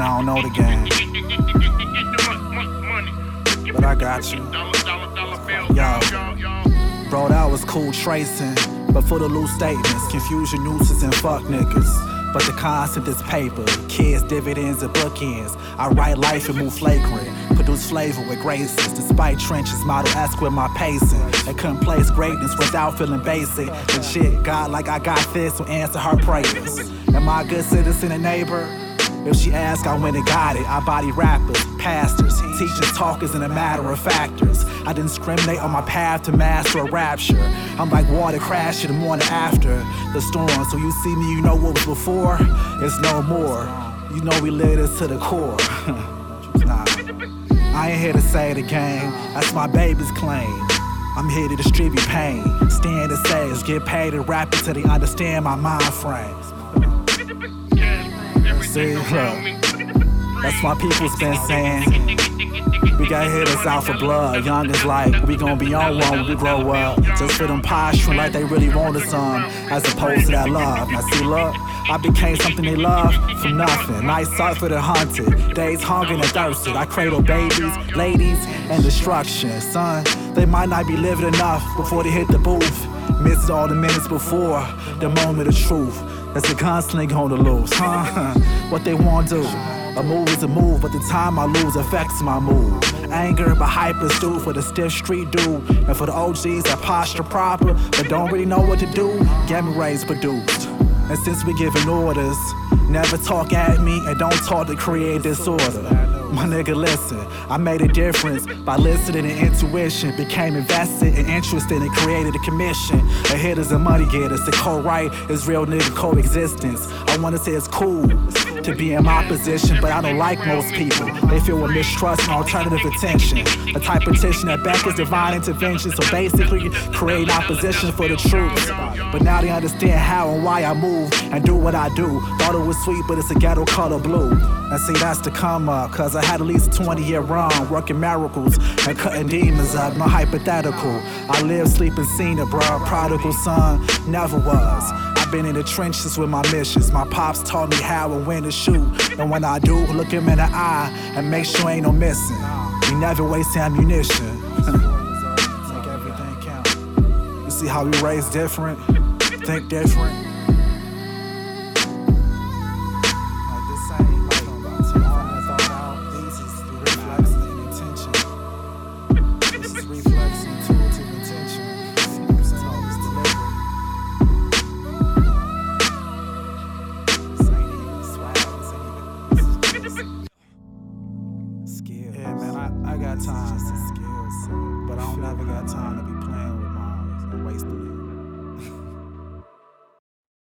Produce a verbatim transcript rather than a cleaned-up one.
I don't know the game, but I got you. Yo, bro, that was cool tracing, but for the loose statements, confusion, nuisance, and fuck niggas. But the concept is paper, kids, dividends, and bookends. I write life and move flagrant, produce flavor with graces. Despite trenches, model-esque with my pacing. And couldn't place greatness without feeling basic. Legit, God like I got this will answer her prayers. Am I a good citizen and neighbor? If she asks, I went and got it. I body rappers, pastors, teachers, talkers, and a matter of factors. I didn't discriminate on my path to master a rapture. I'm like water crashing the morning after the storm. So you see me, you know what was before? It's no more. You know we live this to the core. Nah, I ain't here to say the game. That's my baby's claim. I'm here to distribute pain. Stand and say, get paid to rap it till they understand my mind frame. See, look, that's my people's been saying. We got hitters out for blood. Young is like, we gon' be on one when we grow up. Just for them posturing like they really wanted some, as opposed to that love. Now see, look, I became something they love from nothing. Nights suffered and hunted, days hungry and thirsted. I cradle babies, ladies, and destruction. Son, they might not be living enough before they hit the booth. Missed all the minutes before the moment of truth. That's a gunslinger on the loose, huh? What they want to do? A move is a move, but the time I lose affects my mood. Anger, but hyper stew for the stiff street dude. And for the O Gs that posture proper, but don't really know what to do, gamma rays produced. And since we giving orders, never talk at me and don't talk to create disorder. My nigga, listen, I made a difference by listening and intuition. Became invested and interested and created a commission. A hitters and money getters, the co-write is real nigga coexistence. I wanna say it's cool to be in my position, but I don't like most people. They feel with mistrust and alternative attention. A type of petition that back is divine intervention. So basically, create opposition for the truth. But now they understand how and why I move and do what I do. Thought it was sweet, but it's a ghetto color blue. And see, that's the come up, cause I had at least a twenty year run, working miracles and cutting demons up, no hypothetical. I live, sleep, and seen it, bro. Prodigal son, never was. I've been in the trenches with my missions. My pops taught me how and when to shoot. And when I do, look him in the eye and make sure ain't no missing. We never waste ammunition. Make everything count. You see how we raise different, think different. Yeah, man, I, I got time, but I don't never got time to be playing with mine and wasting it.